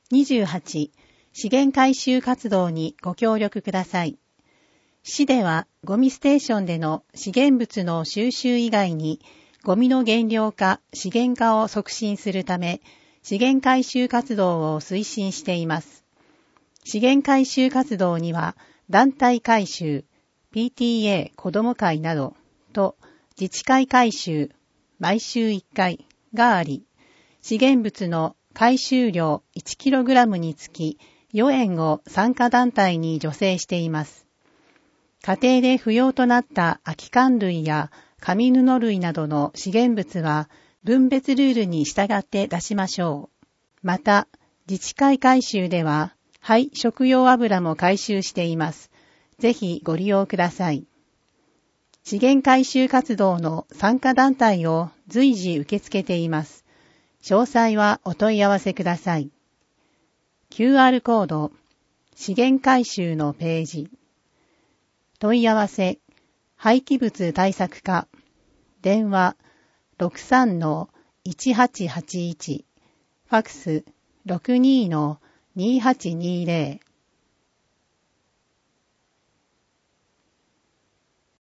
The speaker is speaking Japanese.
28、資源回収活動にご協力ください。市ではゴミステーションでの資源物の収集以外にゴミの減量化、資源化を促進するため資源回収活動を推進しています。資源回収活動には団体回収、PTA 子ども会などと自治会回収、毎週1回があり、資源物の回収量 1kg につき4円を参加団体に助成しています。家庭で不要となった空き缶類や紙布類などの資源物は分別ルールに従って出しましょう。また、自治会回収では廃食用油も回収しています。ぜひご利用ください。資源回収活動の参加団体を随時受け付けています。詳細はお問い合わせください。QR コード、資源回収のページ。問い合わせ、廃棄物対策課、電話 63-1881、ファクス 62-2820